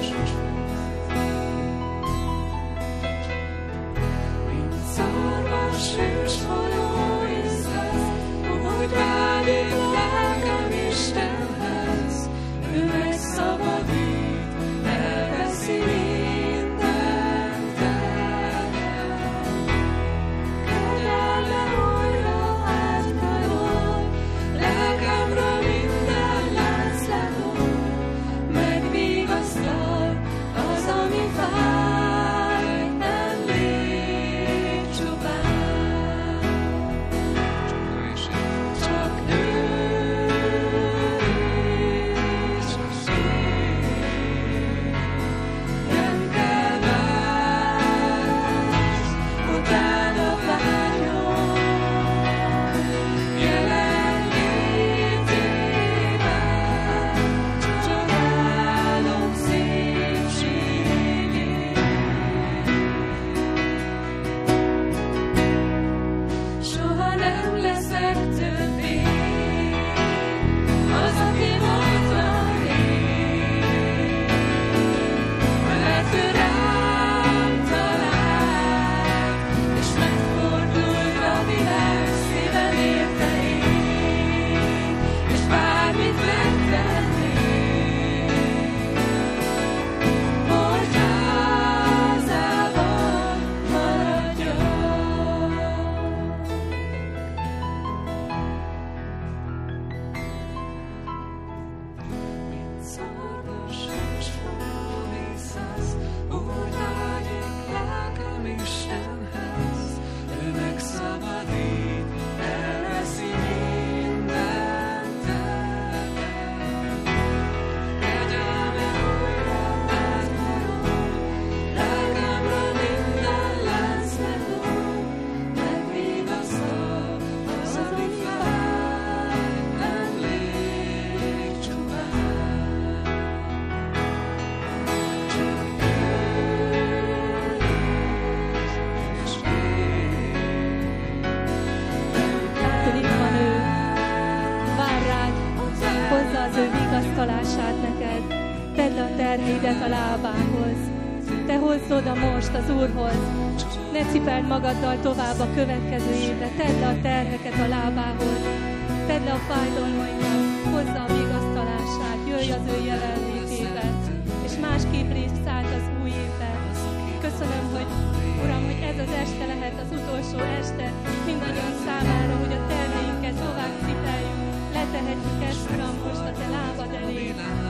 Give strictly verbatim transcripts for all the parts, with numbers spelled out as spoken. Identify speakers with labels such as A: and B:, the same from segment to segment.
A: terheidet a lábához. Te hozd oda most az Úrhoz. Ne cipeld magaddal tovább a következő évre. Tedd le a terheket a lábához. Tedd le a fájdalmaikat. Hozza a vigasztalását. Jöjj az ő jelenlétébe. És másképp részt szállt az új évbe. Köszönöm, hogy Uram, hogy ez az este lehet az utolsó este mindannyian számára, hogy a terheinket tovább cipeljük. Letehetjük ezt, Uram, most a Te lábad elé.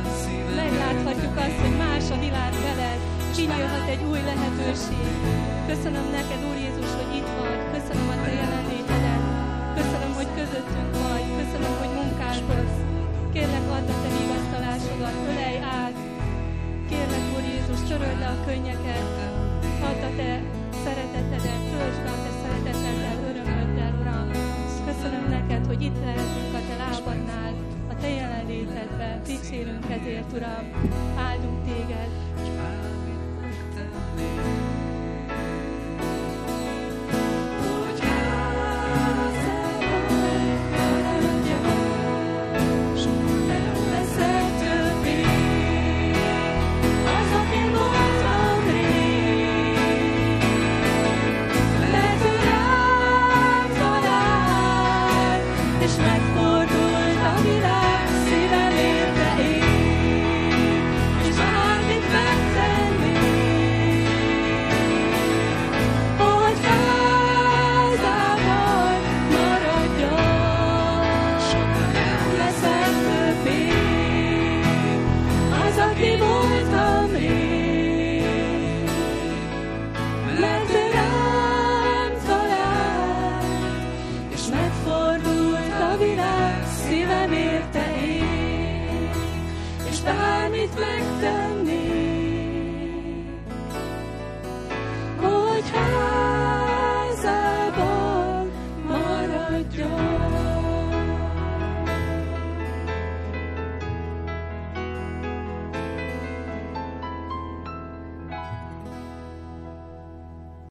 A: Megláthatjuk azt, hogy más a világ veled. Kinyílhat egy új lehetőség. Köszönöm neked, Úr Jézus, hogy itt vagy. Köszönöm a Te jelenlétedet. Köszönöm, hogy közöttünk vagy. Köszönöm, hogy munkálkodsz. Kérlek, add a Te vigasztalásodat, ölelj át. Kérlek, Úr Jézus, töröld le a könnyeket. Add a Te szeretetedet, töltsd be a Te szereteteddel, örömöddel, Uram. Köszönöm neked, hogy itt lehetünk a Te lábadnál, a Te jelenlétedben. Dicsérünk ezért, Uram. Áldunk Téged.